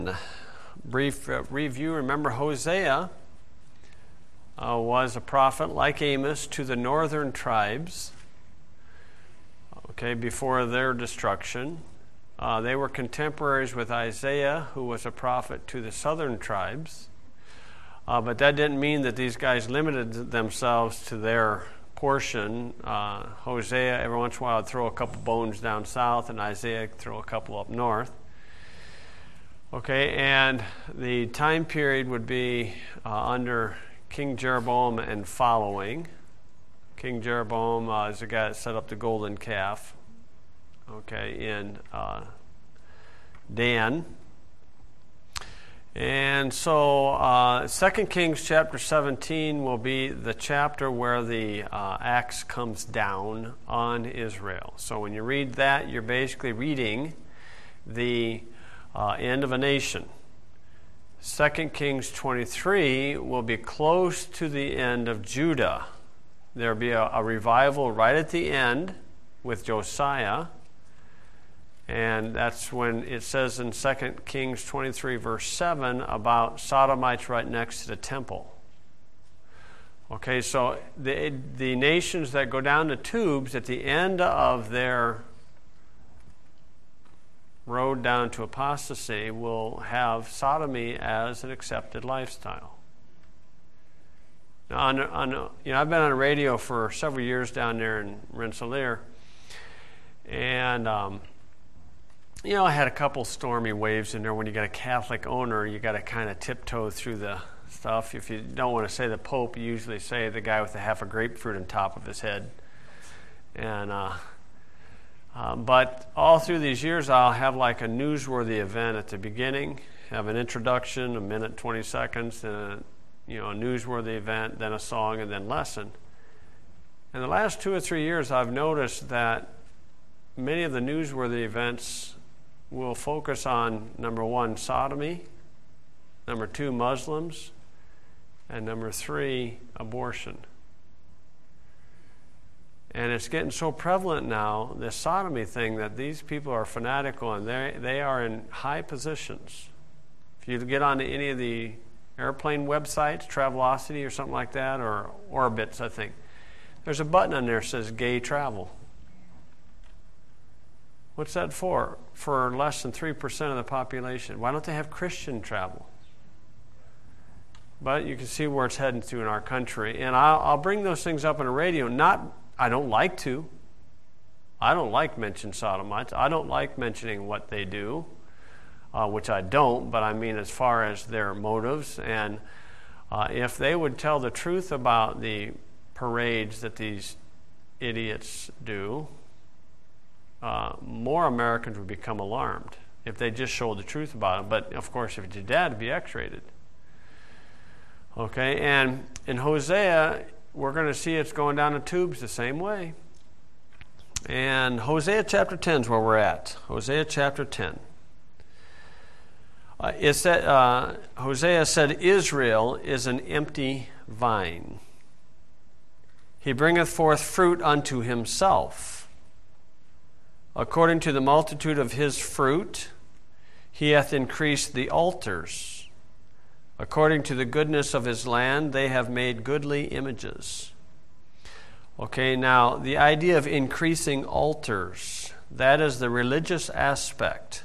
Brief review. Remember, Hosea was a prophet like Amos to the northern tribes, before their destruction. They were contemporaries with Isaiah, who was a prophet to the southern tribes. But that didn't mean that these guys limited themselves to their portion. Hosea, every once in a while, would throw a couple bones down south, and Isaiah would throw a couple up north. And the time period would be under King Jeroboam and following. King Jeroboam is the guy that set up the golden calf, in Dan. And so 2 Kings chapter 17 will be the chapter where the axe comes down on Israel. So when you read that, you're basically reading the end of a nation. 2 Kings 23 will be close to the end of Judah. There will be a revival right at the end with Josiah. And that's when it says in 2 Kings 23 verse 7 about Sodomites right next to the temple. So the nations that go down the tubes at the end of their road down to apostasy will have sodomy as an accepted lifestyle. Now, I've been on radio for several years down there in Rensselaer, and I had a couple stormy waves in there. When you got a Catholic owner, you got to kind of tiptoe through the stuff. If you don't want to say the Pope, you usually say the guy with half a grapefruit on top of his head. And but all through these years, I'll have like a newsworthy event at the beginning, have an introduction, a minute, 20 seconds, then a newsworthy event, then a song, and then lesson. In the last 2 or 3 years, I've noticed that many of the newsworthy events will focus on, number 1, sodomy, number 2, Muslims, and number 3, abortion. And it's getting so prevalent now, this sodomy thing, that these people are fanatical and they are in high positions. If you get onto any of the airplane websites, Travelocity or something like that, or Orbitz, I think, there's a button on there that says gay travel. What's that for? For less than 3% of the population. Why don't they have Christian travel? But you can see where it's heading to in our country. And I'll bring those things up on the radio. I don't like to. I don't like mentioning sodomites. I don't like mentioning what they do, which I don't, but I mean as far as their motives. And if they would tell the truth about the parades that these idiots do, more Americans would become alarmed if they just showed the truth about it. But, of course, if it did that, it'd be X-rated. And in Hosea, we're going to see it's going down the tubes the same way. And Hosea chapter 10 is where we're at. Hosea chapter 10. Hosea said, Israel is an empty vine. He bringeth forth fruit unto himself. According to the multitude of his fruit, he hath increased the altars. According to the goodness of his land, they have made goodly images. Now, the idea of increasing altars, that is the religious aspect.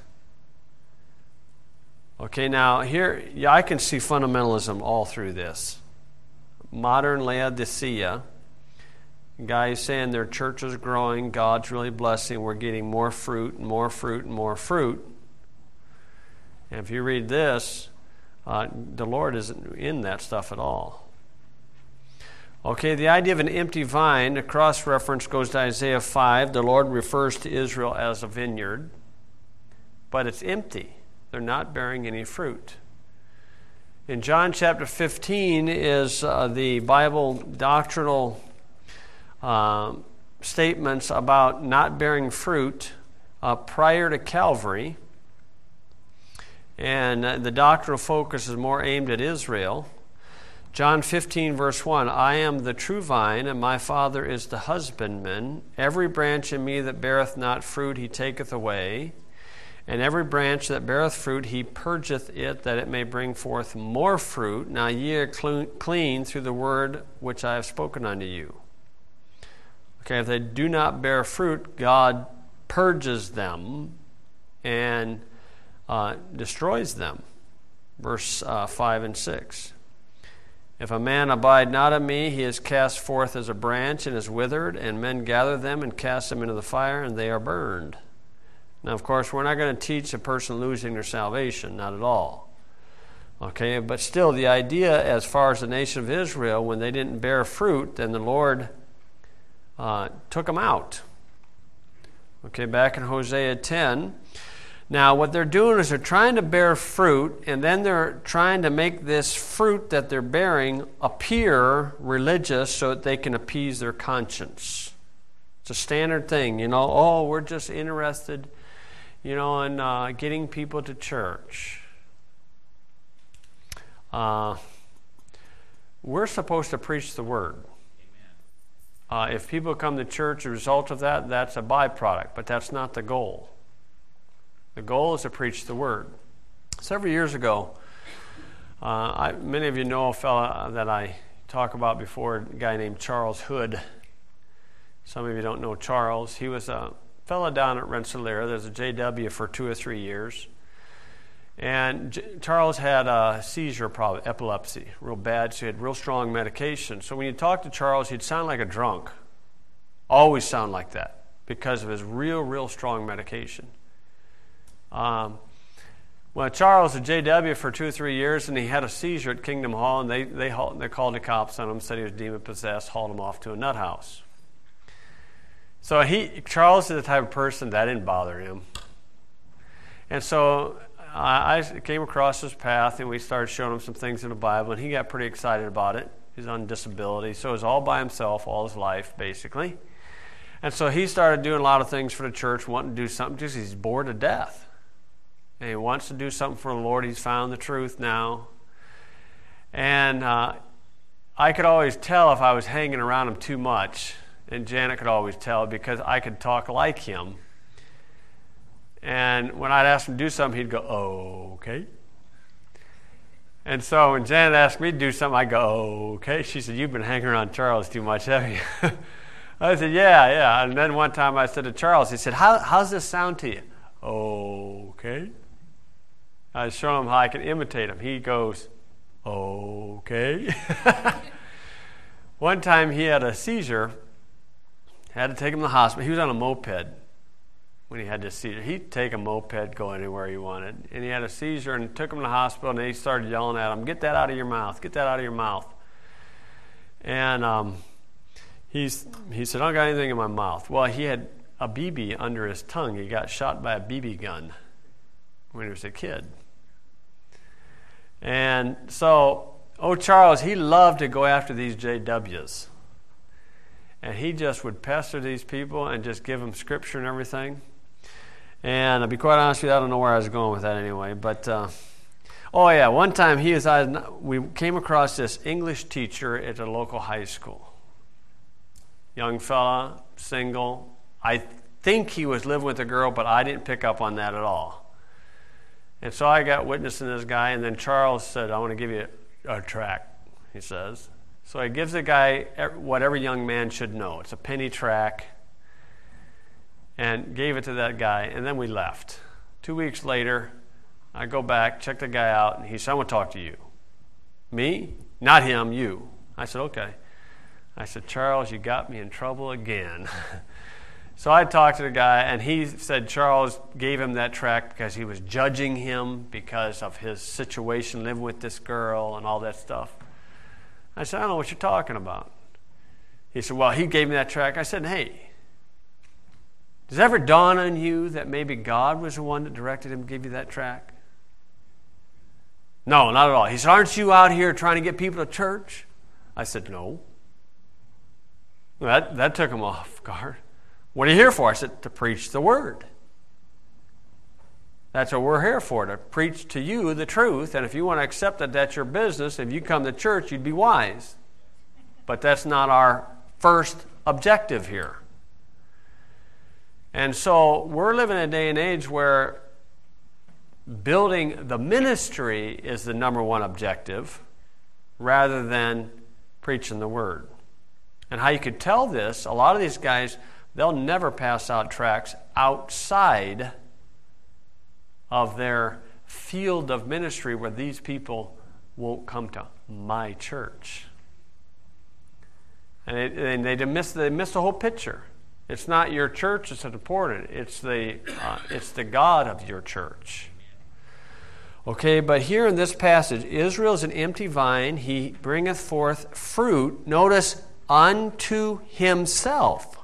Now, here, I can see fundamentalism all through this. Modern Laodicea, guys saying their church is growing, God's really blessing, we're getting more fruit and more fruit and more fruit. And if you read this, the Lord isn't in that stuff at all. The idea of an empty vine, a cross-reference goes to Isaiah 5. The Lord refers to Israel as a vineyard, but it's empty. They're not bearing any fruit. In John chapter 15 is the Bible doctrinal statements about not bearing fruit prior to Calvary. And the doctrinal focus is more aimed at Israel. John 15, verse 1, I am the true vine, and my Father is the husbandman. Every branch in me that beareth not fruit he taketh away, And every branch that beareth fruit, he purgeth it, that it may bring forth more fruit. Now ye are clean through the word which I have spoken unto you. Okay, if they do not bear fruit, God purges them and destroys them. Verse 5 and 6. If a man abide not in me, he is cast forth as a branch and is withered, and men gather them and cast them into the fire, and they are burned. Now, of course, we're not going to teach a person losing their salvation, not at all. Okay, but still, the idea as far as the nation of Israel, when they didn't bear fruit, then the Lord took them out. Okay, back in Hosea 10. Now, what they're doing is they're trying to bear fruit, and then they're trying to make this fruit that they're bearing appear religious so that they can appease their conscience. It's a standard thing, we're just interested, in getting people to church. We're supposed to preach the word. If people come to church as a result of that, that's a byproduct, but that's not the goal. The goal is to preach the word. Several years ago, many of you know a fellow that I talked about before, a guy named Charles Hood. Some of you don't know Charles. He was a fellow down at Rensselaer. There's a JW for 2 or 3 years. And Charles had a seizure problem, epilepsy, real bad, so he had real strong medication. So when you talk to Charles, he'd sound like a drunk. Always sound like that because of his real strong medication. Well, Charles was a JW for 2 or 3 years, and he had a seizure at Kingdom Hall, and they called the cops on him, said he was demon-possessed, hauled him off to a nut house. So Charles is the type of person that didn't bother him. And so I came across his path, and we started showing him some things in the Bible, and he got pretty excited about it. He's on disability, so he was all by himself all his life, basically. And so he started doing a lot of things for the church, wanting to do something, just he's bored to death. And he wants to do something for the Lord. He's found the truth now. And I could always tell if I was hanging around him too much, and Janet could always tell because I could talk like him. And when I'd ask him to do something, he'd go, "Oh, okay." And so when Janet asked me to do something, I'd go, "Oh, okay." She said, "You've been hanging around Charles too much, haven't you?" I said, yeah. And then one time I said to Charles, he said, how's this sound to you? "Oh, okay." I show him how I can imitate him. He goes, "Oh, okay." One time he had a seizure, had to take him to the hospital. He was on a moped when he had this seizure. He'd take a moped, go anywhere he wanted. And he had a seizure and took him to the hospital, and they started yelling at him, "Get that out of your mouth, get that out of your mouth." And he said, "I don't got anything in my mouth." Well, he had a BB under his tongue. He got shot by a BB gun when he was a kid. And so, Charles, he loved to go after these JWs. And he just would pester these people and just give them scripture and everything. And to be quite honest with you, I don't know where I was going with that anyway. But, one time we came across this English teacher at a local high school. Young fella, single. I think he was living with a girl, but I didn't pick up on that at all. And so I got witnessing this guy, and then Charles said, "I want to give you a tract," he says. So he gives the guy what every young man should know. It's a penny tract, and gave it to that guy, and then we left. 2 weeks later, I go back, check the guy out, and he said, "I want to talk to you." "Me?" "Not him, you." I said, "Okay." I said, "Charles, you got me in trouble again." So I talked to the guy, and he said Charles gave him that tract because he was judging him because of his situation living with this girl and all that stuff. I said, "I don't know what you're talking about." He said, "Well, he gave me that tract." I said, "Hey, does it ever dawn on you that maybe God was the one that directed him to give you that tract?" "No, not at all." He said, "Aren't you out here trying to get people to church?" I said, "No." That took him off guard. "What are you here for?" I said, "To preach the word. That's what we're here for, to preach to you the truth. And if you want to accept that that's your business, if you come to church, you'd be wise. But that's not our first objective here." And so we're living in a day and age where building the ministry is the number one objective rather than preaching the word. And how you could tell this, a lot of these guys, they'll never pass out tracts outside of their field of ministry where these people won't come to my church. And they miss the whole picture. It's not your church that's important. It's the God of your church. Okay, but here in this passage, Israel is an empty vine. He bringeth forth fruit. Notice, unto himself.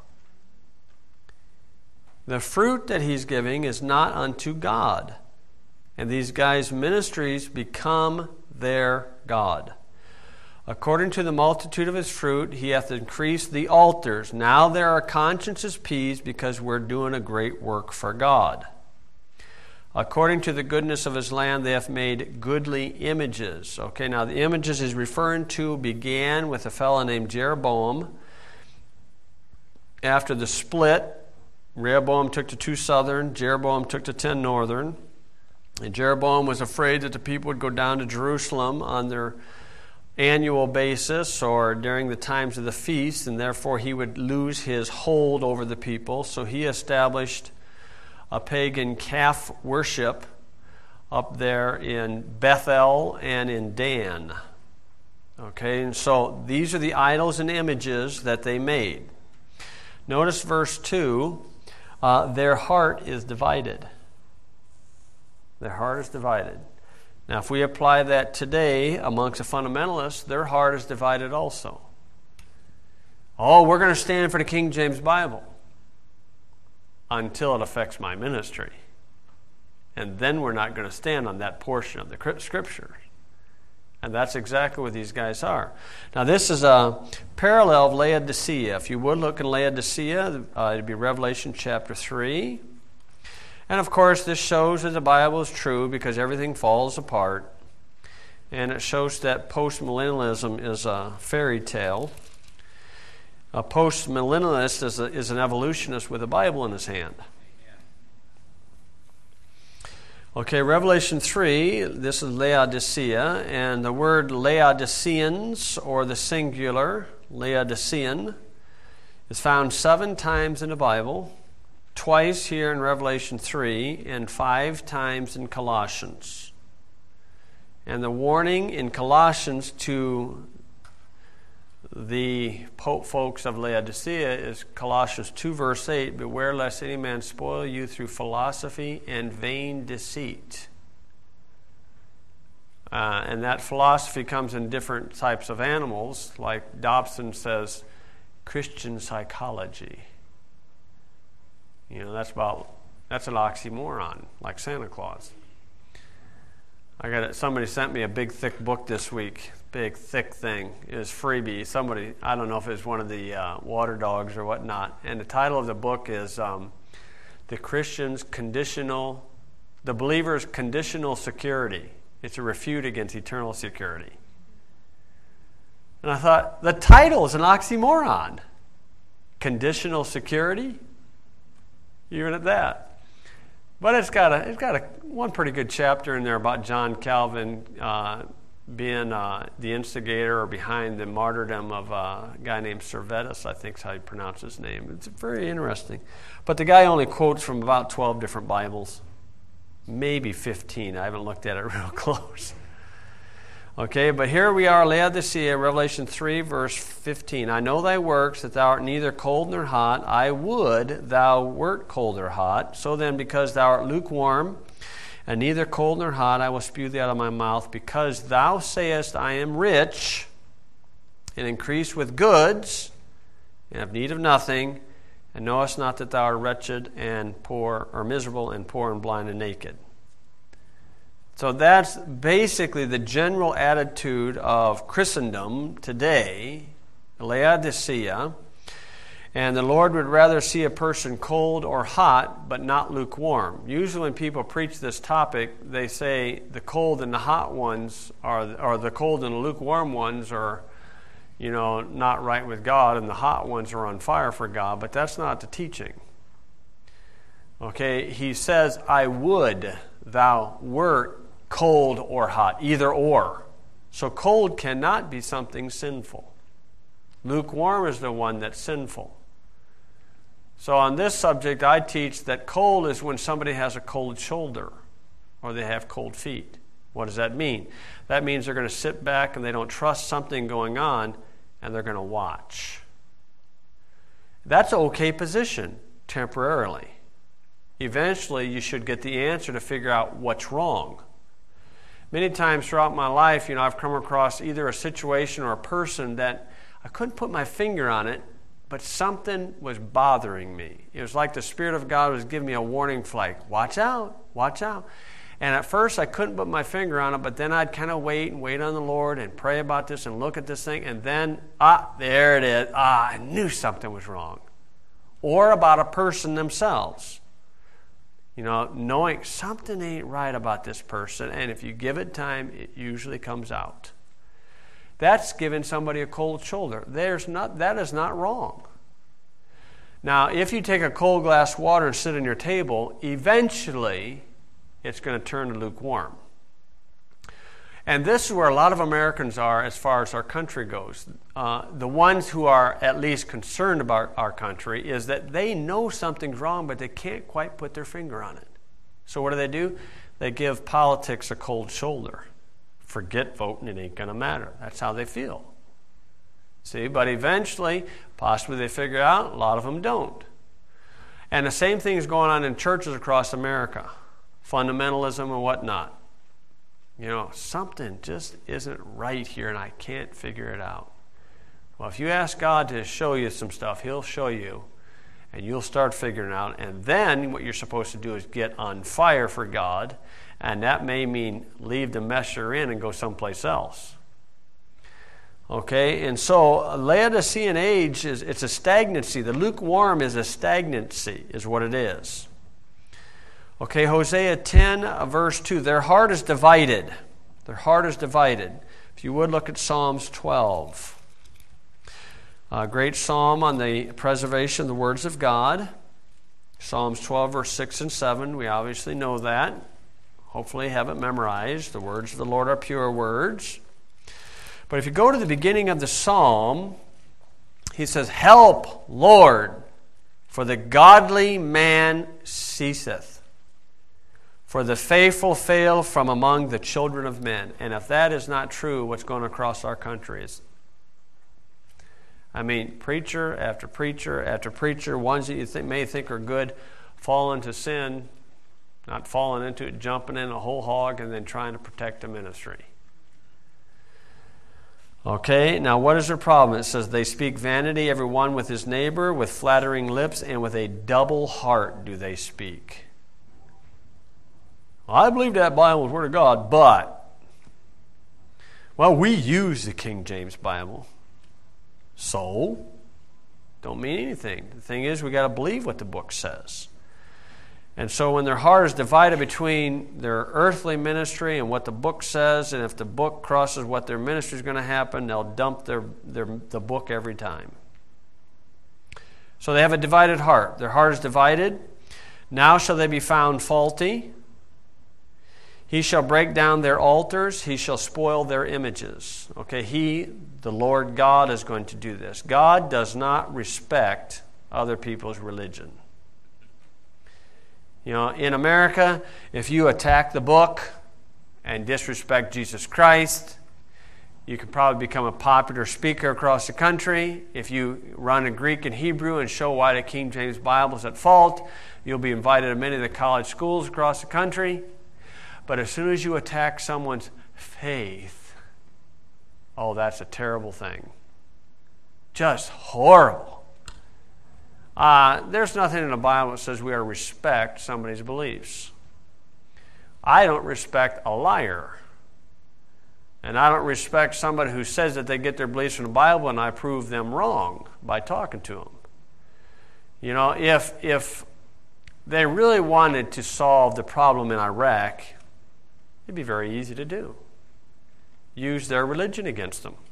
The fruit that he's giving is not unto God. And these guys' ministries become their God. According to the multitude of his fruit, he hath increased the altars. Now there are consciences peased because we're doing a great work for God. According to the goodness of his land, they have made goodly images. Okay, now the images he's referring to began with a fellow named Jeroboam. After the split, Rehoboam took to 2 southern, Jeroboam took to 10 northern. And Jeroboam was afraid that the people would go down to Jerusalem on their annual basis or during the times of the feast, and therefore he would lose his hold over the people. So he established a pagan calf worship up there in Bethel and in Dan. Okay, and so these are the idols and images that they made. Notice verse 2, their heart is divided. Their heart is divided. Now, if we apply that today amongst the fundamentalists, their heart is divided also. Oh, we're going to stand for the King James Bible until it affects my ministry. And then we're not going to stand on that portion of the Scripture. And that's exactly what these guys are. Now, this is a parallel of Laodicea. If you would look in Laodicea, it'd be Revelation chapter 3. And of course, this shows that the Bible is true because everything falls apart. And it shows that postmillennialism is a fairy tale. A postmillennialist is an evolutionist with a Bible in his hand. Okay, Revelation 3, this is Laodicea. And the word Laodiceans, or the singular, Laodicean, is found 7 times in the Bible. Twice here in Revelation 3 and 5 times in Colossians. And the warning in Colossians to the folks of Laodicea is Colossians 2 verse 8, beware lest any man spoil you through philosophy and vain deceit. And that philosophy comes in different types of animals, like Dobson says, Christian psychology. You know, that's an oxymoron, like Santa Claus. Somebody sent me a big, thick book this week. Big, thick thing. It was freebie. Somebody, I don't know if it was one of the water dogs or whatnot. And the title of the book is The Believer's Conditional Security. It's a refute against eternal security. And I thought, the title is an oxymoron. Conditional security? Even at that. But it's got one pretty good chapter in there about John Calvin being the instigator or behind the martyrdom of a guy named Servetus, I think is how you pronounce his name. It's very interesting. But the guy only quotes from about 12 different Bibles. Maybe 15. I haven't looked at it real close. Okay, but here we are, Laodicea, Revelation 3, verse 15. I know thy works, that thou art neither cold nor hot. I would thou wert cold or hot. So then, because thou art lukewarm, and neither cold nor hot, I will spew thee out of my mouth. Because thou sayest, I am rich, and increase with goods, and have need of nothing, and knowest not that thou art wretched and poor, or miserable and poor and blind and naked. So that's basically the general attitude of Christendom today, Laodicea. And the Lord would rather see a person cold or hot, but not lukewarm. Usually when people preach this topic, they say the cold and the hot ones or the cold and the lukewarm ones are, not right with God, and the hot ones are on fire for God. But that's not the teaching. Okay, he says, I would thou wert cold or hot, either or. So cold cannot be something sinful. Lukewarm is the one that's sinful. So on this subject, I teach that cold is when somebody has a cold shoulder or they have cold feet. What does that mean? That means they're going to sit back and they don't trust something going on and they're going to watch. That's an okay position temporarily. Eventually, you should get the answer to figure out what's wrong. Many times throughout my life, I've come across either a situation or a person that I couldn't put my finger on it, but something was bothering me. It was like the Spirit of God was giving me a warning flag. Watch out, watch out. And at first, I couldn't put my finger on it, but then I'd kind of wait on the Lord and pray about this and look at this thing, and then, there it is. I knew something was wrong. Or about a person themselves. Knowing something ain't right about this person, and if you give it time, it usually comes out. That's giving somebody a cold shoulder. That is not wrong. Now, if you take a cold glass of water and sit on your table, eventually it's going to turn to lukewarm. And this is where a lot of Americans are as far as our country goes. The ones who are at least concerned about our country is that they know something's wrong, but they can't quite put their finger on it. So what do? They give politics a cold shoulder. Forget voting, it ain't going to matter. That's how they feel. See, but eventually, possibly they figure out, a lot of them don't. And the same thing is going on in churches across America. Fundamentalism and whatnot. Something just isn't right here and I can't figure it out. Well, if you ask God to show you some stuff, He'll show you and you'll start figuring it out. And then what you're supposed to do is get on fire for God, and that may mean leave the mess you're in and go someplace else. Okay, and so Laodicean age it's a stagnancy. The lukewarm is a stagnancy, is what it is. Okay, Hosea 10, verse 2. Their heart is divided. Their heart is divided. If you would look at Psalms 12. A great psalm on the preservation of the words of God. Psalms 12, verse 6 and 7. We obviously know that. Hopefully have it memorized. The words of the Lord are pure words. But if you go to the beginning of the psalm, he says, "Help, Lord, for the godly man ceaseth. For the faithful fail from among the children of men." And if that is not true, what's going across our country is, preacher after preacher after preacher, ones that you may think are good, fall into sin, not falling into it, jumping in a whole hog, and then trying to protect the ministry. Okay, now what is their problem? It says, they speak vanity, every one with his neighbor, with flattering lips, and with a double heart do they speak. I believe that Bible is the Word of God, but, we use the King James Bible. So, don't mean anything. The thing is, we got to believe what the book says. And so when their heart is divided between their earthly ministry and what the book says, and if the book crosses what their ministry is going to happen, they'll dump the book every time. So they have a divided heart. Their heart is divided. Now shall they be found faulty. He shall break down their altars. He shall spoil their images. Okay, the Lord God, is going to do this. God does not respect other people's religion. In America, if you attack the book and disrespect Jesus Christ, you can probably become a popular speaker across the country. If you run a Greek and Hebrew and show why the King James Bible is at fault, you'll be invited to many of the college schools across the country. But as soon as you attack someone's faith, that's a terrible thing. Just horrible. There's nothing in the Bible that says we are to respect somebody's beliefs. I don't respect a liar. And I don't respect somebody who says that they get their beliefs from the Bible and I prove them wrong by talking to them. If they really wanted to solve the problem in Iraq, it'd be very easy to do. Use their religion against them.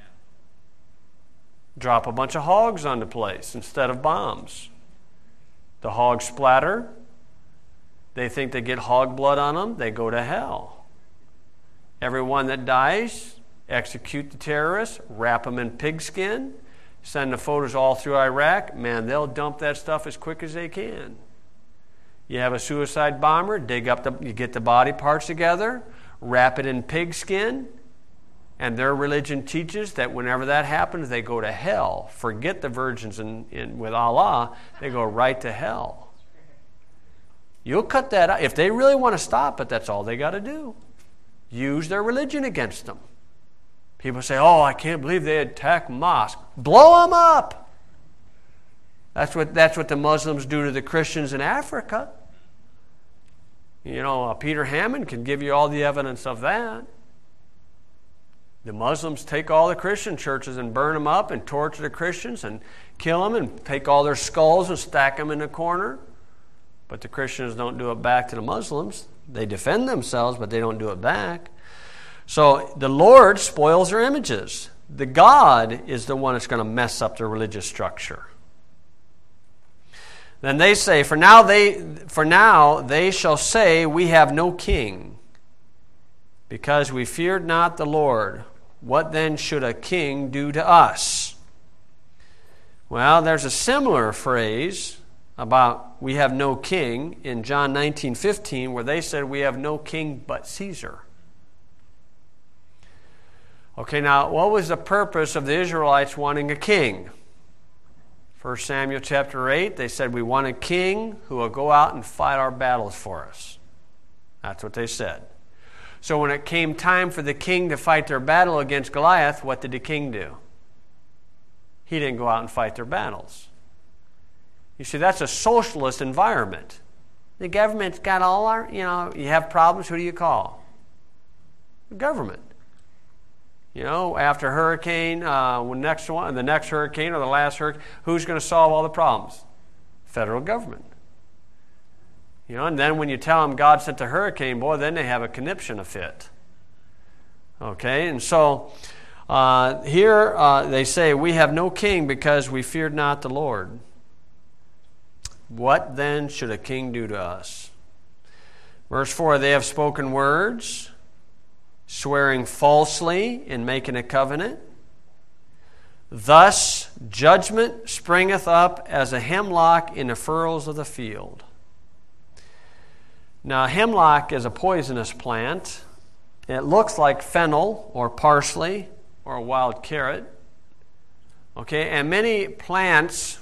Drop a bunch of hogs on the place instead of bombs. The hogs splatter. They think they get hog blood on them, they go to hell. Everyone that dies, execute the terrorists, wrap them in pigskin, send the photos all through Iraq. Man, they'll dump that stuff as quick as they can. You have a suicide bomber, you get the body parts together, wrap it in pigskin, and their religion teaches that whenever that happens, they go to hell. Forget the virgins with Allah, they go right to hell. You'll cut that out. If they really want to stop it, that's all they got to do. Use their religion against them. People say, oh, I can't believe they attack mosques. Blow them up. That's what the Muslims do to the Christians in Africa. Peter Hammond can give you all the evidence of that. The Muslims take all the Christian churches and burn them up and torture the Christians and kill them and take all their skulls and stack them in a corner. But the Christians don't do it back to the Muslims. They defend themselves, but they don't do it back. So the Lord spoils their images. The God is the one that's going to mess up their religious structure. Then they say, for now they shall say, we have no king, because we feared not the Lord. What then should a king do to us? Well, there's a similar phrase about we have no king in John 19:15, where they said we have no king but Caesar. Okay, now what was the purpose of the Israelites wanting a king? 1 Samuel chapter 8, they said we want a king who will go out and fight our battles for us. That's what they said. So when it came time for the king to fight their battle against Goliath, what did the king do? He didn't go out and fight their battles. You see, that's a socialist environment. The government's got all our, you have problems, who do you call? The government. After hurricane, the next hurricane or the last hurricane, who's going to solve all the problems? Federal government. And then when you tell them God sent the hurricane, boy, then they have a conniption fit. Okay, and so here they say, we have no king because we feared not the Lord. What then should a king do to us? Verse 4, they have spoken words, swearing falsely in making a covenant. Thus judgment springeth up as a hemlock in the furrows of the field. Now, hemlock is a poisonous plant. It looks like fennel or parsley or a wild carrot. Okay, and many plants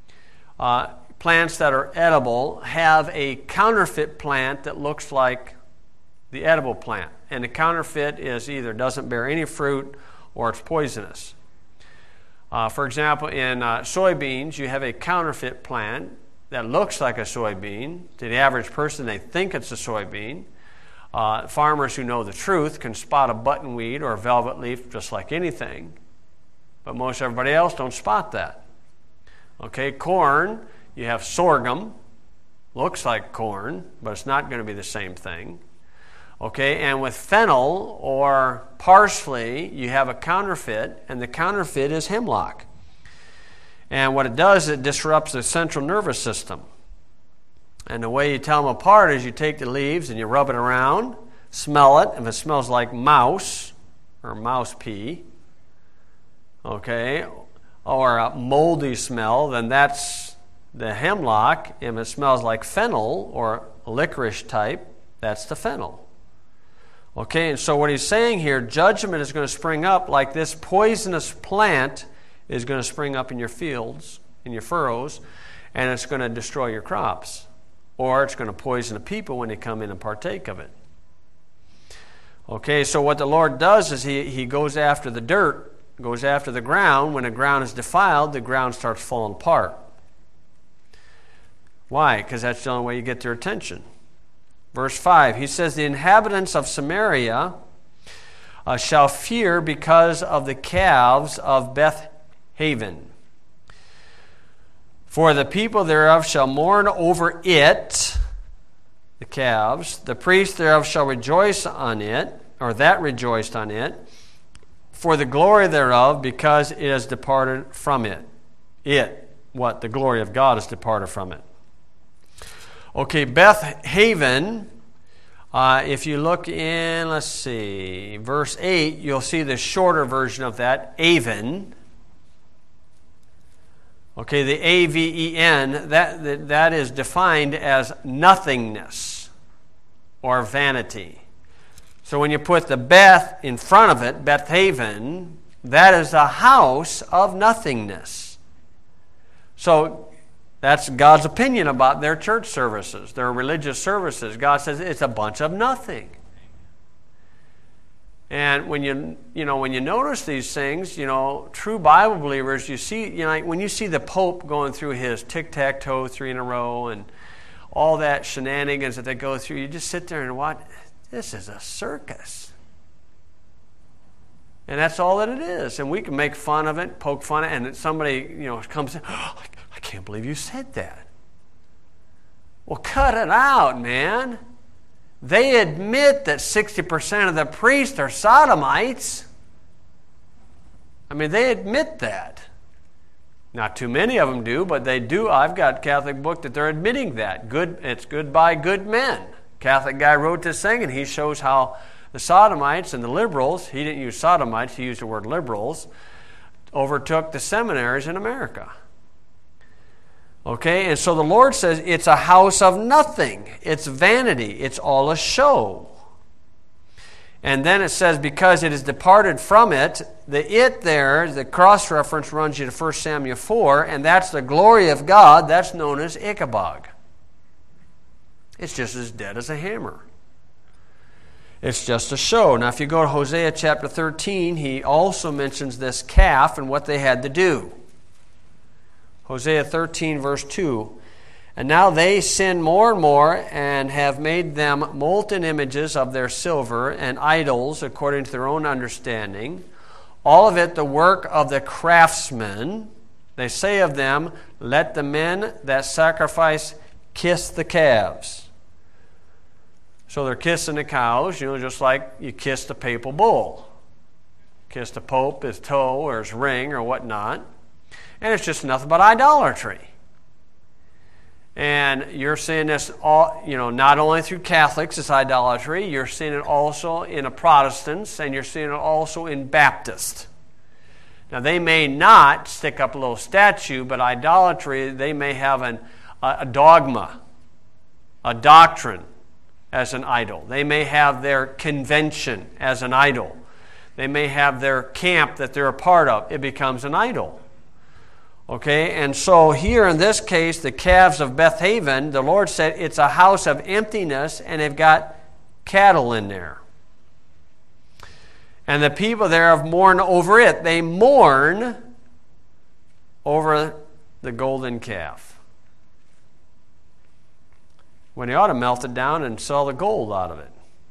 that are edible have a counterfeit plant that looks like the edible plant. And the counterfeit is either doesn't bear any fruit or it's poisonous. For example, in soybeans, you have a counterfeit plant that looks like a soybean. To the average person, they think it's a soybean. Farmers who know the truth can spot a buttonweed or a velvet leaf just like anything. But most everybody else don't spot that. Okay, corn, you have sorghum. Looks like corn, but it's not going to be the same thing. Okay, and with fennel or parsley, you have a counterfeit, and the counterfeit is hemlock. And what it does, it disrupts the central nervous system. And the way you tell them apart is you take the leaves and you rub it around, smell it. If it smells like mouse or mouse pee, okay, or a moldy smell, then that's the hemlock. If it smells like fennel or licorice type, that's the fennel. Okay, and so what he's saying here, judgment is going to spring up like this poisonous plant is going to spring up in your fields, in your furrows, and it's going to destroy your crops. Or it's going to poison the people when they come in and partake of it. Okay, so what the Lord does is he goes after the dirt, goes after the ground. When the ground is defiled, the ground starts falling apart. Why? Because that's the only way you get their attention. Verse 5, he says, the inhabitants of Samaria shall fear because of the calves of Beth Haven. For the people thereof shall mourn over it, the calves. The priests thereof shall rejoice on it, or that rejoiced on it, for the glory thereof, because it has departed from it. It, what? The glory of God has departed from it. Okay, Beth Haven, if you look in, let's see, verse 8, you'll see the shorter version of that, Aven. Okay, the A-V-E-N, that is defined as nothingness or vanity. So when you put the Beth in front of it, Beth Haven, that is a house of nothingness. So that's God's opinion about their church services, their religious services. God says it's a bunch of nothing. And when you notice these things, true Bible believers, you see, when you see the Pope going through his tic-tac-toe 3 in a row and all that shenanigans that they go through, you just sit there and watch. This is a circus. And that's all that it is. And we can make fun of it, poke fun at it, and somebody, comes in, oh, I can't believe you said that. Well, cut it out, man. They admit that 60% of the priests are sodomites. I mean, they admit that. Not too many of them do, but they do. I've got a Catholic book that they're admitting that. It's good by good men. Catholic guy wrote this thing, and he shows how the sodomites and the liberals, he didn't use sodomites, he used the word liberals, overtook the seminaries in America. Okay, and so the Lord says it's a house of nothing. It's vanity. It's all a show. And then it says, because it is departed from it, the cross-reference runs you to 1 Samuel 4, and that's the glory of God. That's known as Ichabod. It's just as dead as a hammer. It's just a show. Now, if you go to Hosea chapter 13, he also mentions this calf and what they had to do. Hosea 13, verse 2. And now they sin more and more, and have made them molten images of their silver, and idols according to their own understanding. All of it the work of the craftsmen. They say of them, let the men that sacrifice kiss the calves. So they're kissing the cows, just like you kiss the papal bull. Kiss the Pope, his toe or his ring or whatnot. And it's just nothing but idolatry. And you're seeing this all, not only through Catholics, it's idolatry. You're seeing it also in the Protestants, and you're seeing it also in Baptists. Now, they may not stick up a little statue, but idolatry, they may have a dogma, a doctrine as an idol. They may have their convention as an idol. They may have their camp that they're a part of. It becomes an idol. Okay, and so here in this case, the calves of Beth Haven, the Lord said it's a house of emptiness, and they've got cattle in there. And the people there have mourned over it. They mourn over the golden calf, when they ought to melt it down and sell the gold out of it.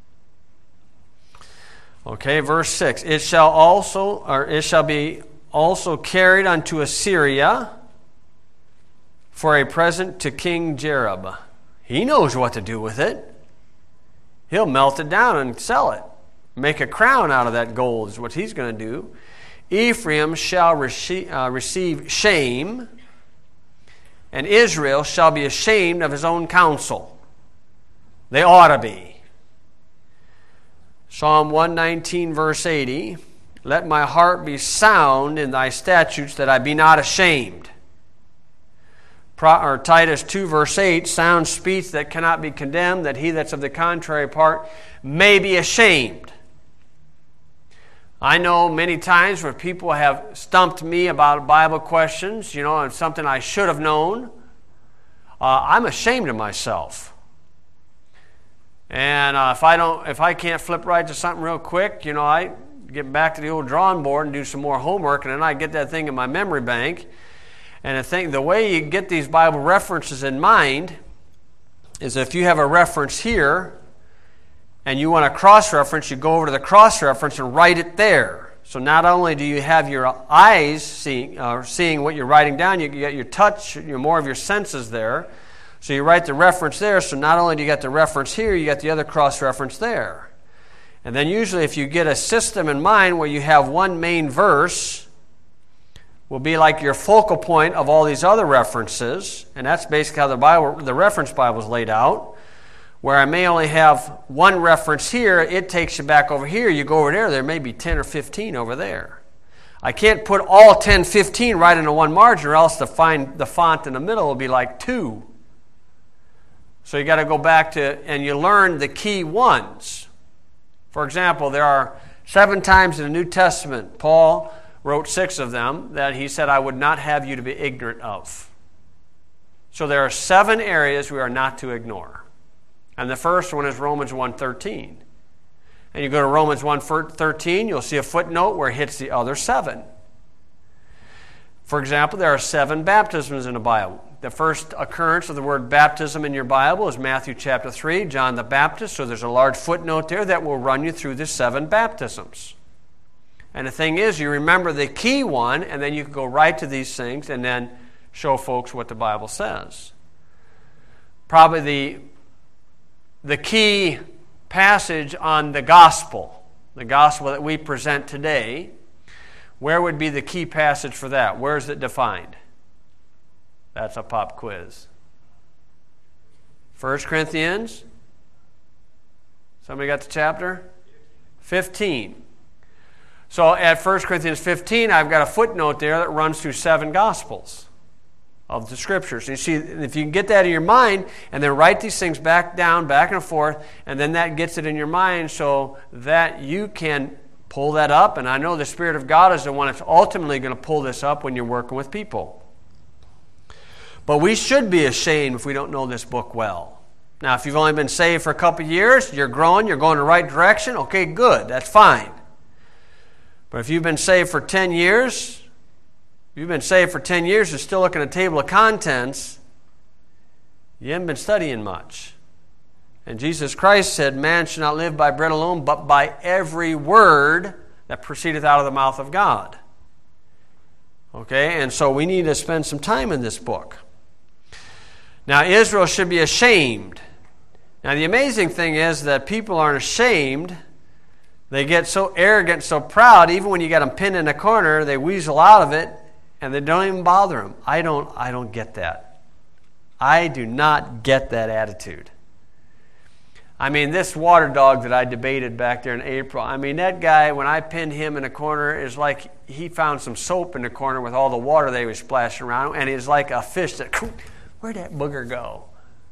Okay, verse 6. It shall be also carried unto Assyria for a present to King Jareb. He knows what to do with it. He'll melt it down and sell it. Make a crown out of that gold is what he's going to do. Ephraim shall receive shame, and Israel shall be ashamed of his own counsel. They ought to be. Psalm 119, verse 80. Let my heart be sound in thy statutes, that I be not ashamed. Titus 2, verse 8, sound speech that cannot be condemned, that he that's of the contrary part may be ashamed. I know many times where people have stumped me about Bible questions, and something I should have known. I'm ashamed of myself. And if I can't flip right to something real quick, I get back to the old drawing board and do some more homework, and then I get that thing in my memory bank. And the way you get these Bible references in mind is if you have a reference here and you want a cross-reference, you go over to the cross-reference and write it there. So not only do you have your eyes seeing what you're writing down, you get your touch, more of your senses there. So you write the reference there, so not only do you get the reference here, you get the other cross-reference there. And then usually if you get a system in mind where you have one main verse will be like your focal point of all these other references, and that's basically how the reference Bible is laid out, where I may only have one reference here, it takes you back over here, you go over there may be 10 or 15 over there. I can't put all 10, 15 right into one margin, or else the font in the middle will be like 2. So you got to go back to, and you learn the key ones. For example, there are 7 times in the New Testament, Paul wrote 6 of them, that he said, I would not have you to be ignorant of. So there are 7 areas we are not to ignore. And the first one is Romans 1:13. And you go to Romans 1:13, you'll see a footnote where it hits the other 7. For example, there are 7 baptisms in the Bible. The first occurrence of the word baptism in your Bible is Matthew chapter 3, John the Baptist. So there's a large footnote there that will run you through the 7 baptisms. And the thing is, you remember the key one, and then you can go right to these things and then show folks what the Bible says. Probably the key passage on the gospel that we present today, where would be the key passage for that? Where is it defined? That's a pop quiz. 1 Corinthians. Somebody got the chapter? 15. So at 1 Corinthians 15, I've got a footnote there that runs through 7 gospels of the Scriptures. And you see, if you can get that in your mind, and then write these things back down, back and forth, and then that gets it in your mind so that you can pull that up. And I know the Spirit of God is the one that's ultimately going to pull this up when you're working with people. But we should be ashamed if we don't know this book well. Now, if you've only been saved for a couple of years, you're growing, you're going the right direction, okay, good, that's fine. But if you've been saved for 10 years, and still looking at a table of contents, you haven't been studying much. And Jesus Christ said, man should not live by bread alone, but by every word that proceedeth out of the mouth of God. Okay, and so we need to spend some time in this book. Now, Israel should be ashamed. Now, the amazing thing is that people aren't ashamed. They get so arrogant, so proud, even when you got them pinned in a corner, they weasel out of it, and they don't even bother them. I don't get that. I do not get that attitude. I mean, this water dog that I debated back there in April, I mean, that guy, when I pinned him in a corner, is like he found some soap in the corner with all the water they were splashing around, and he's like a fish that, where'd that booger go?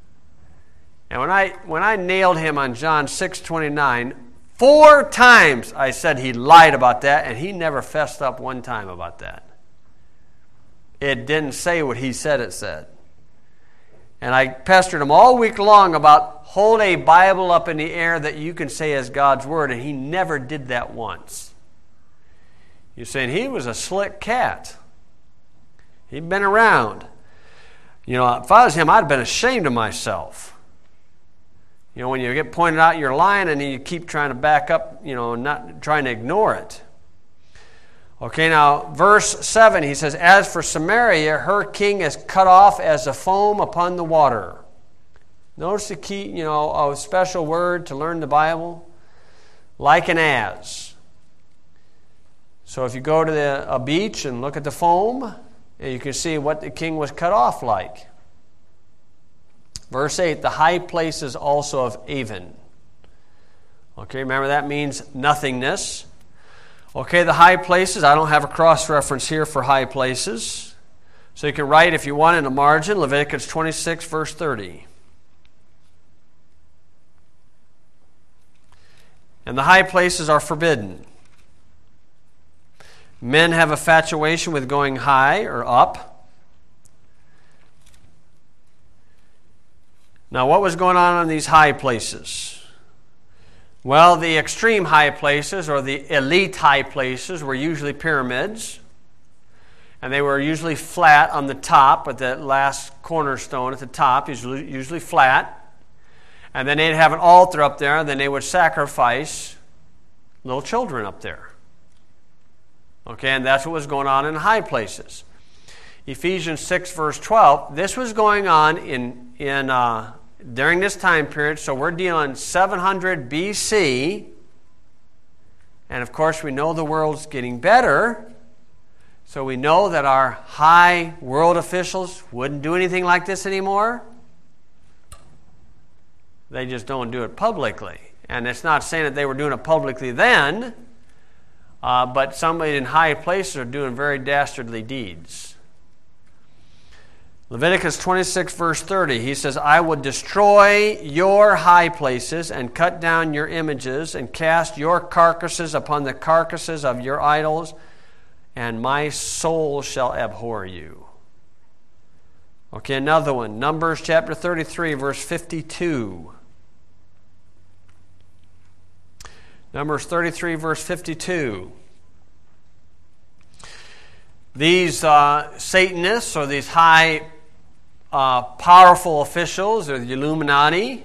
And when I nailed him on John 6:29, 4 times I said he lied about that, and he never fessed up one time about that. It didn't say what he said it said. And I pestered him all week long about hold a Bible up in the air that you can say is God's Word, and he never did that once. You're saying he was a slick cat. He'd been around. You know, if I was him, I'd have been ashamed of myself. You know, when you get pointed out you're lying and you keep trying to back up, you know, not trying to ignore it. Okay, now, verse 7, he says, as for Samaria, her king is cut off as a foam upon the water. Notice the key, you know, a special word to learn the Bible. Like an as. So if you go to a beach and look at the foam, you can see what the king was cut off like. Verse 8, the high places also of Avon. Okay, remember that means nothingness. Okay, the high places, I don't have a cross-reference here for high places. So you can write, if you want, in the margin, Leviticus 26, verse 30. And the high places are forbidden. Men have infatuation with going high or up. Now, what was going on in these high places? Well, the extreme high places, or the elite high places, were usually pyramids. And they were usually flat on the top, but that last cornerstone at the top is usually flat. And then they'd have an altar up there, and then they would sacrifice little children up there. Okay, and that's what was going on in high places. Ephesians 6, verse 12, this was going on during this time period, so we're dealing 700 BC, and of course we know the world's getting better, So we know that our high world officials wouldn't do anything like this anymore. They just don't do it publicly. And it's not saying that they were doing it publicly then, but somebody in high places are doing very dastardly deeds. Leviticus 26, verse 30, he says, I will destroy your high places and cut down your images and cast your carcasses upon the carcasses of your idols, and my soul shall abhor you. Okay, another one. Numbers chapter 33, verse 52. Numbers 33, verse 52. These Satanists, or these high powerful officials, or the Illuminati,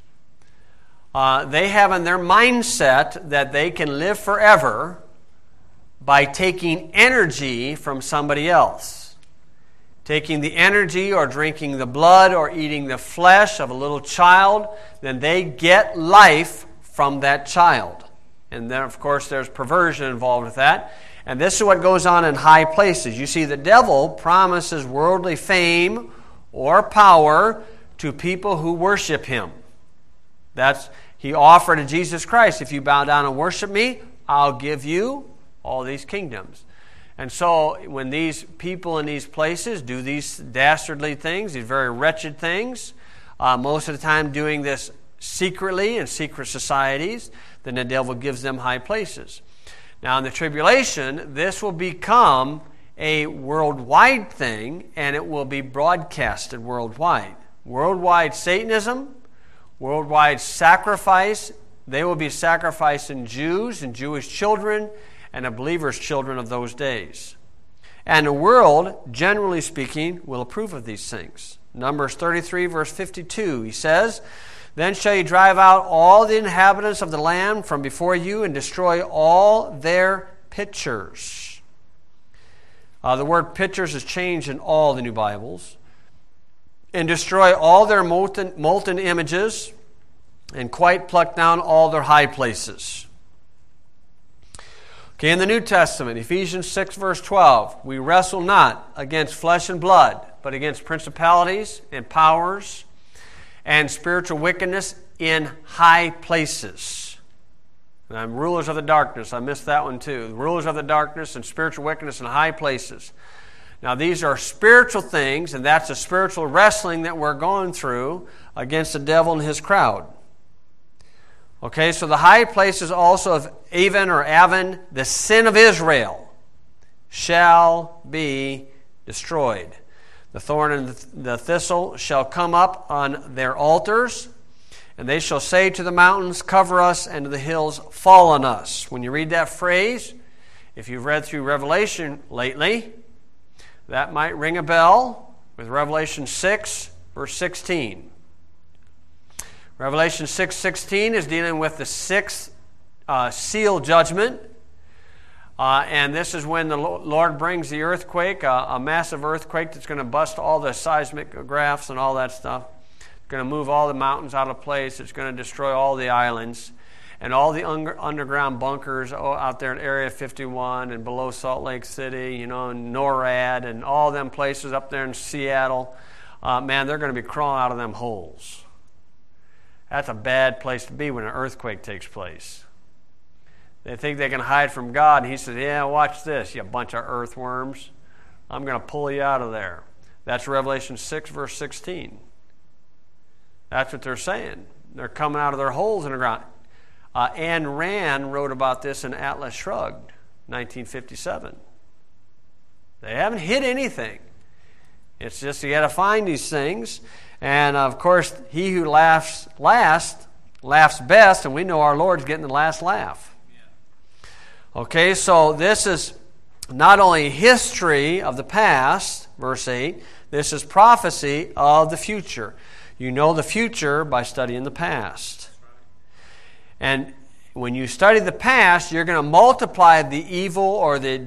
they have in their mindset that they can live forever by taking energy from somebody else. Taking the energy or drinking the blood or eating the flesh of a little child, then they get life from that child. And then, of course, there's perversion involved with that. And this is what goes on in high places. You see, the devil promises worldly fame or power to people who worship him. He offered to Jesus Christ, if you bow down and worship me, I'll give you all these kingdoms. And so when these people in these places do these dastardly things, these very wretched things, most of the time doing this secretly in secret societies, then the devil gives them high places. Now in the tribulation, this will become a worldwide thing, and it will be broadcasted worldwide. Worldwide Satanism, worldwide sacrifice. They will be sacrificing Jews and Jewish children and the believers' children of those days. And the world, generally speaking, will approve of these things. Numbers 33, verse 52, he says, Then shall you drive out all the inhabitants of the land from before you and destroy all their pictures. The word pictures is changed in all the new Bibles. And destroy all their molten images and quite pluck down all their high places. Okay, in the New Testament, Ephesians 6, verse 12, we wrestle not against flesh and blood, but against principalities and powers and spiritual wickedness in high places. And rulers of the darkness, I missed that one too. The rulers of the darkness and spiritual wickedness in high places. Now these are spiritual things, and that's a spiritual wrestling that we're going through against the devil and his crowd. Okay, so the high places also of Aven, the sin of Israel, shall be destroyed. The thorn and the thistle shall come up on their altars, and they shall say to the mountains, Cover us, and to the hills, Fall on us. When you read that phrase, if you've read through Revelation lately, that might ring a bell with Revelation 6, verse 16. Revelation 6:16 is dealing with the sixth seal judgment. And this is when the Lord brings the earthquake, a massive earthquake that's going to bust all the seismographs and all that stuff. It's going to move all the mountains out of place. It's going to destroy all the islands. And all the underground bunkers out there in Area 51 and below Salt Lake City, and NORAD and all them places up there in Seattle, man, they're going to be crawling out of them holes. That's a bad place to be when an earthquake takes place. They think they can hide from God, and he says, yeah, watch this, you bunch of earthworms. I'm going to pull you out of there. That's Revelation 6, verse 16. That's what they're saying. They're coming out of their holes in the ground. Anne Rand wrote about this in Atlas Shrugged, 1957. They haven't hid anything. It's just you got to find these things. And, of course, he who laughs last laughs best, and we know our Lord's getting the last laugh. Okay, so this is not only history of the past, verse 8, this is prophecy of the future. You know the future by studying the past. And when you study the past, you're going to multiply the evil or the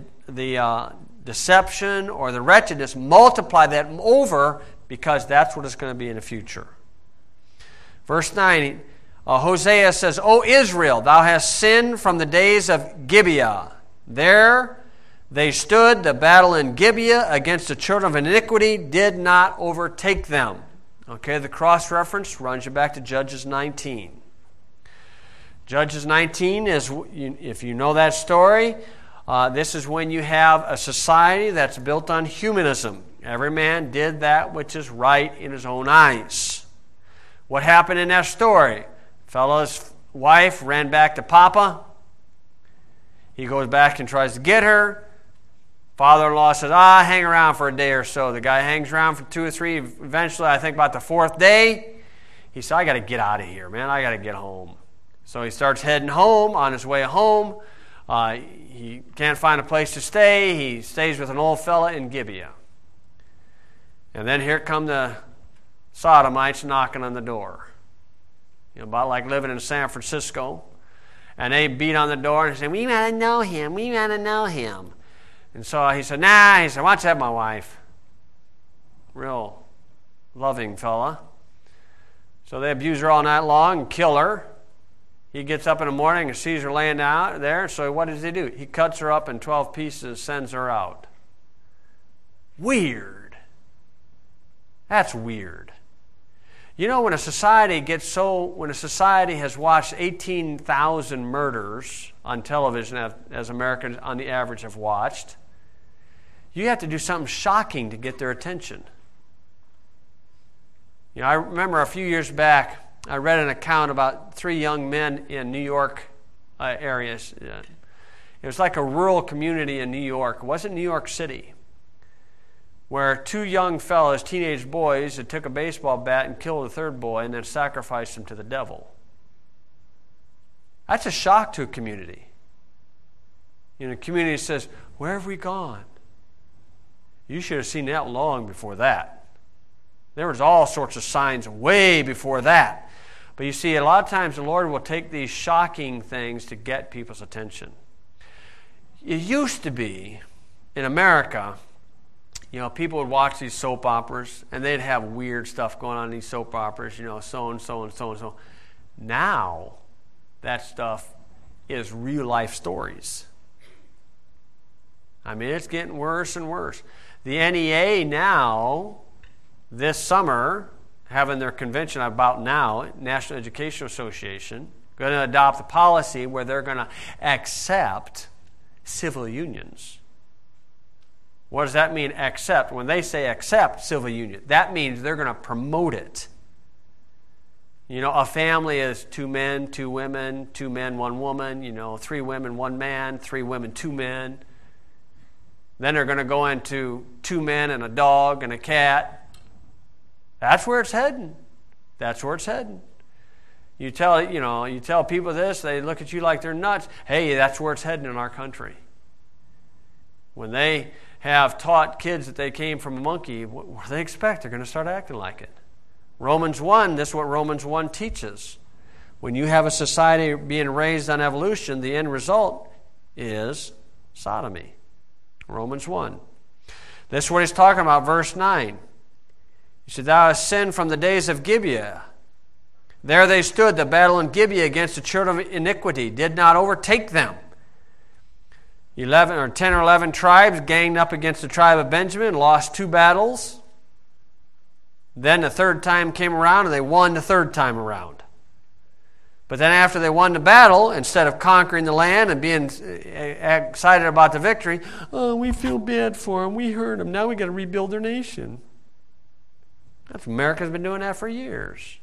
deception or the wretchedness, multiply that over, because that's what it's going to be in the future. Verse 9, Hosea says, O Israel, thou hast sinned from the days of Gibeah. There They stood the battle in Gibeah against the children of iniquity, did not overtake them. Okay, the cross-reference runs you back to Judges 19. Judges 19 is, if you know that story, this is when you have a society that's built on humanism. Every man did that which is right in his own eyes. What happened in that story? Fellow's wife ran back to Papa. He goes back and tries to get her. Father-in-law says, hang around for a day or so. The guy hangs around for 2 or 3. Eventually, I think about the 4th day, he said, I got to get out of here, man. I got to get home. So he starts heading home. On his way home, he can't find a place to stay. He stays with an old fella in Gibeah. And then here come the Sodomites knocking on the door. About like living in San Francisco. And they beat on the door and say, we want to know him. We want to know him. And so he said, nah. He said, why don't you have my wife? Real loving fella. So they abuse her all night long and kill her. He gets up in the morning and sees her laying down there. So what does he do? He cuts her up in 12 pieces and sends her out. Weird. That's weird. When a society has watched 18,000 murders on television, as Americans on the average have watched, you have to do something shocking to get their attention. I remember a few years back, I read an account about 3 young men in New York areas. It was like a rural community in New York. It wasn't New York City, where 2 young fellows, teenage boys, had took a baseball bat and killed a 3rd boy and then sacrificed him to the devil. That's a shock to a community. A community says, where have we gone? You should have seen that long before that. There was all sorts of signs way before that. But you see, a lot of times the Lord will take these shocking things to get people's attention. It used to be, in America, people would watch these soap operas, and they'd have weird stuff going on in these soap operas, so and so and so and so. Now, that stuff is real-life stories. It's getting worse and worse. The NEA now, this summer, having their convention about now, National Education Association, going to adopt a policy where they're going to accept civil unions. What does that mean, accept? When they say accept civil union, that means they're going to promote it. A family is 2 men, 2 women, 2 men, 1 woman, 3 women, 1 man, 3 women, 2 men. Then they're going to go into 2 men and a dog and a cat. That's where it's heading. That's where it's heading. You tell people this, they look at you like they're nuts. Hey, that's where it's heading in our country. When they have taught kids that they came from a monkey, what do they expect? They're going to start acting like it. Romans 1, this is what Romans 1 teaches. When you have a society being raised on evolution, the end result is sodomy. Romans 1. This is what he's talking about, verse 9. He said, thou hast sinned from the days of Gibeah. There they stood, the battle in Gibeah against the children of iniquity, did not overtake them. 10 or 11 tribes ganged up against the tribe of Benjamin, lost 2 battles. Then the 3rd time came around, and they won the 3rd time around. But then after they won the battle, instead of conquering the land and being excited about the victory, we feel bad for them, we hurt them, now we got to rebuild their nation. America's been doing that for years.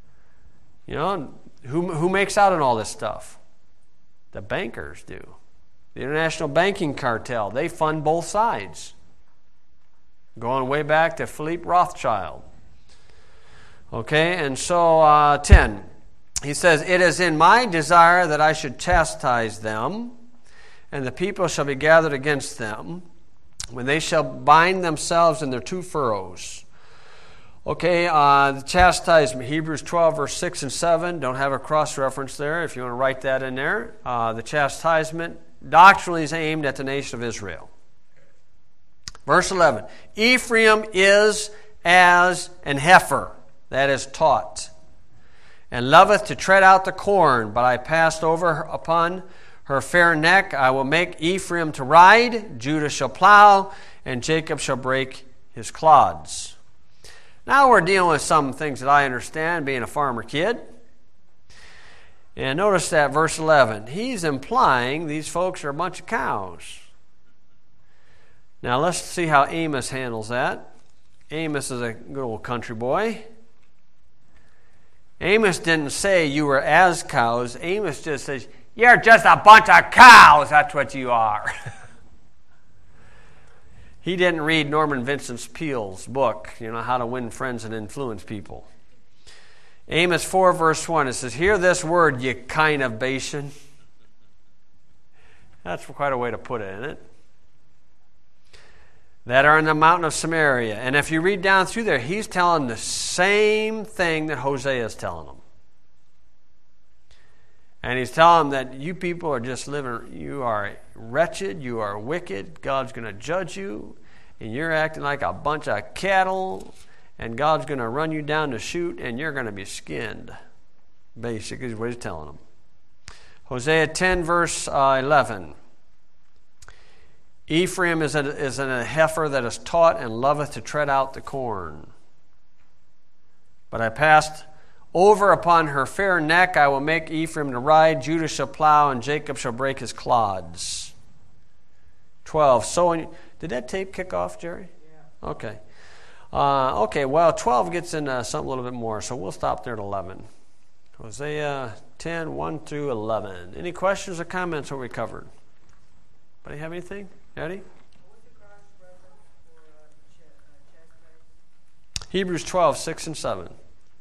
Who makes out on all this stuff? The bankers do. The international banking cartel, they fund both sides. Going way back to Philippe Rothschild. Okay, and so 10. He says, it is in my desire that I should chastise them, and the people shall be gathered against them, when they shall bind themselves in their 2 furrows. Okay, the chastisement, Hebrews 12, verse 6 and 7. Don't have a cross-reference there if you want to write that in there. The chastisement doctrinally is aimed at the nation of Israel. Verse 11. Ephraim is as an heifer, that is taught, and loveth to tread out the corn, but I passed over upon her fair neck I will make Ephraim to ride, Judah shall plow, and Jacob shall break his clods. Now we're dealing with some things that I understand, being a farmer kid. And notice that verse 11. He's implying these folks are a bunch of cows. Now let's see how Amos handles that. Amos is a good old country boy. Amos didn't say you were as cows. Amos just says, you're just a bunch of cows. That's what you are. He didn't read Norman Vincent Peale's book, How to Win Friends and Influence People. Amos 4, verse 1, it says, hear this word, you kind of Bashan. That's quite a way to put it, isn't it? That are in the mountain of Samaria. And if you read down through there, he's telling the same thing that Hosea is telling them. And he's telling them that you people are just living, you are wretched, you are wicked, God's going to judge you, and you're acting like a bunch of cattle, and God's going to run you down the chute, and you're going to be skinned. Basically is what he's telling them. Hosea 10, verse 11. Ephraim is a heifer that is taught and loveth to tread out the corn. But I passed over upon her fair neck, I will make Ephraim to ride, Judah shall plow, and Jacob shall break his clods. 12. Did that tape kick off, Jerry? Yeah. Okay. Well, 12 gets into something a little bit more, so we'll stop there at 11. Hosea 10, 1 through 11. Any questions or comments on what we covered? Anybody have anything? Eddie? Hebrews 12, 6 and 7.